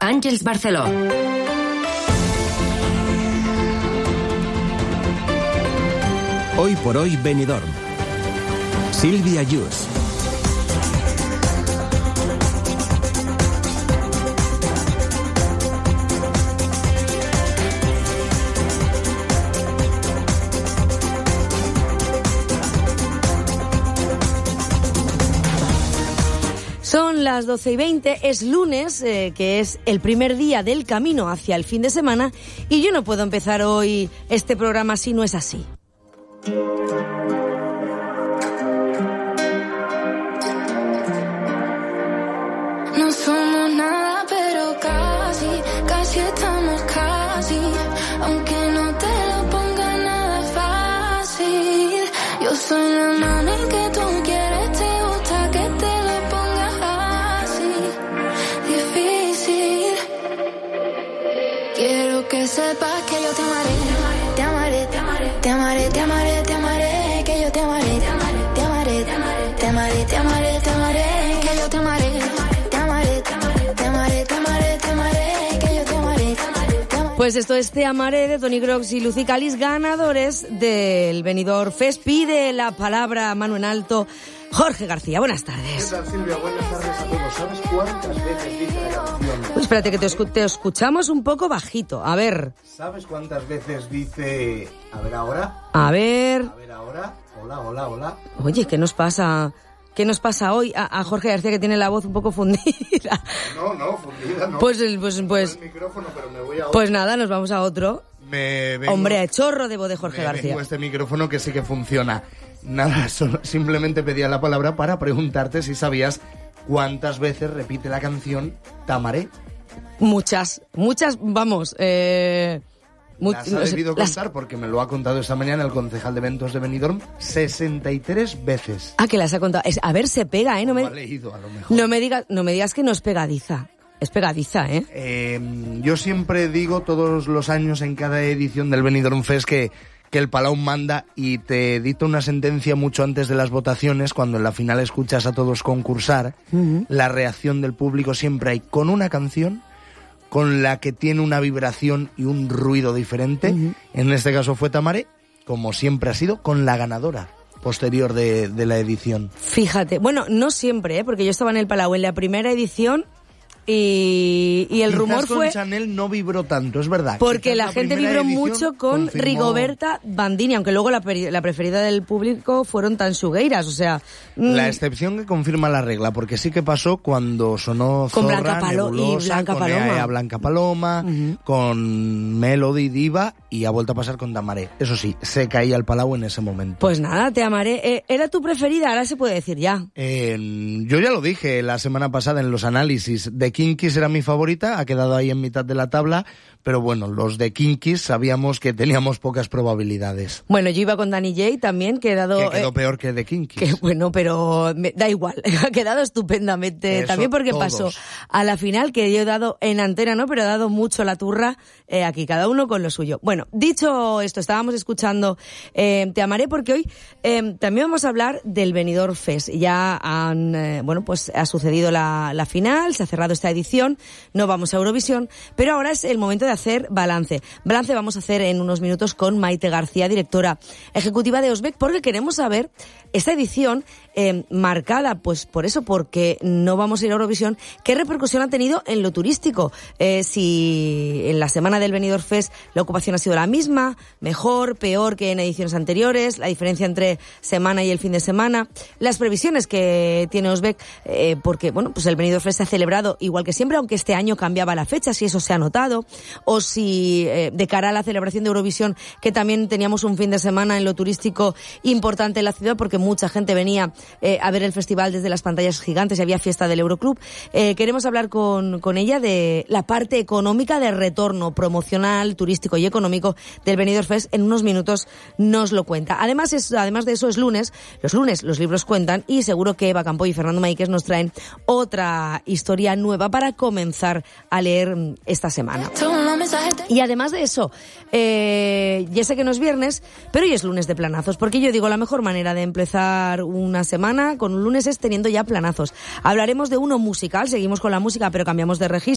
Àngels Barceló. Hoy por hoy Benidorm. Sílvia Yus. Son las 12:20, es lunes, que es el primer día del camino hacia el fin de semana, y yo no puedo empezar hoy este programa si no es así. No somos nada, pero casi estamos casi. Aunque no te lo ponga nada fácil. Yo soy la mano en que tú quieres, te gusta que te lo pongas así. Difícil. Quiero que sepas que yo te amaré, te amaré, te amaré, te amaré, te amaré, te amaré, que yo te amaré, te amaré, te amaré, te amaré, te amaré, te amaré, te amaré, que yo te amaré. Pues esto es Te Amaré de Toni Grox y Lucy Calis, ganadores del Benidorm Fest. Pide la palabra a mano en alto Jorge García. Buenas tardes. ¿Qué tal, Silvia? Buenas tardes a todos. ¿Sabes cuántas veces dice la canción? Pues espérate que te escuchamos un poco bajito. A ver. ¿Sabes cuántas veces dice a ver ahora? A ver. A ver ahora. Hola, hola, hola. Oye, ¿qué nos pasa? ¿Qué nos pasa hoy a Jorge García, que tiene la voz un poco fundida? No, fundida no. Pues el micrófono, pero me voy a otro. Pues nada, nos vamos a otro. Hombre, a chorro de voz de Jorge García. Tengo este micrófono que sí que funciona. Nada, simplemente pedía la palabra para preguntarte si sabías cuántas veces repite la canción Te Amaré. Muchas, vamos. Las ha debido contar porque me lo ha contado esta mañana el concejal de eventos de Benidorm 63 veces. Ah, que las ha contado. A ver, se pega, ¿eh? Lo ha leído, a lo mejor. No me digas que no es pegadiza. Es pegadiza, ¿eh? Yo siempre digo todos los años en cada edición del Benidorm Fest que el Palau manda y te dicta una sentencia mucho antes de las votaciones, cuando en la final escuchas a todos concursar. Uh-huh. La reacción del público siempre hay con una canción con la que tiene una vibración y un ruido diferente. Uh-huh. En este caso fue Te Amaré, como siempre ha sido, con la ganadora posterior de la edición. Fíjate, bueno, no siempre, porque yo estaba en el Palau en la primera edición y el rumor fue... Chanel no vibró tanto, es verdad. Porque la gente vibró mucho con Rigoberta Bandini, aunque luego la preferida del público fueron Tanxugueiras, o sea... La excepción que confirma la regla, porque sí que pasó cuando sonó con Zorra, Nebulosa, con Blanca Paloma, uh-huh, con Melody, Diva, y ha vuelto a pasar con Te Amaré. Eso sí, se caía el Palau en ese momento. Pues nada, Te Amaré. ¿Era tu preferida? Ahora se puede decir ya. Yo ya lo dije la semana pasada en los análisis. De Kinkies era mi favorita, ha quedado ahí en mitad de la tabla, pero bueno, los de Kinkies sabíamos que teníamos pocas probabilidades. Bueno, yo iba con Danny J también, que quedó peor que de Kinkies. Que bueno, pero da igual, ha quedado estupendamente. Eso, también porque todos pasó a la final, que yo he dado en antena, ¿no? Pero he dado mucho la turra aquí, cada uno con lo suyo. Bueno, dicho esto, estábamos escuchando Te Amaré, porque hoy también vamos a hablar del Benidorm Fest. Ya pues ha sucedido la final, se ha cerrado esta edición, no vamos a Eurovisión, pero ahora es el momento de hacer balance. Balance vamos a hacer en unos minutos con Maite García, directora ejecutiva de Osbec, porque queremos saber esta edición marcada, pues por eso, porque no vamos a ir a Eurovisión, ¿qué repercusión ha tenido en lo turístico? Si en la semana del Benidorm Fest la ocupación ha sido la misma, mejor, peor que en ediciones anteriores, la diferencia entre semana y el fin de semana, las previsiones que tiene Osbec, porque bueno, pues el Benidorm Fest se ha celebrado igual que siempre, aunque este año cambiaba la fecha, si eso se ha notado, o si de cara a la celebración de Eurovisión, que también teníamos un fin de semana en lo turístico importante en la ciudad, porque mucha gente venía a ver el festival desde las pantallas gigantes y había fiesta del Euroclub. Queremos hablar con ella de la parte económica de retorno promocional, turístico y económico del Benidorm Fest. En unos minutos nos lo cuenta. Además de eso es lunes. Los lunes los libros cuentan y seguro que Eva Campo y Fernando Maíquez nos traen otra historia nueva para comenzar a leer esta semana. Y además de eso, ya sé que no es viernes, pero hoy es lunes de planazos, porque yo digo, la mejor manera de empezar una semana con un lunes es teniendo ya planazos. Hablaremos de uno musical, seguimos con la música, pero cambiamos de registro.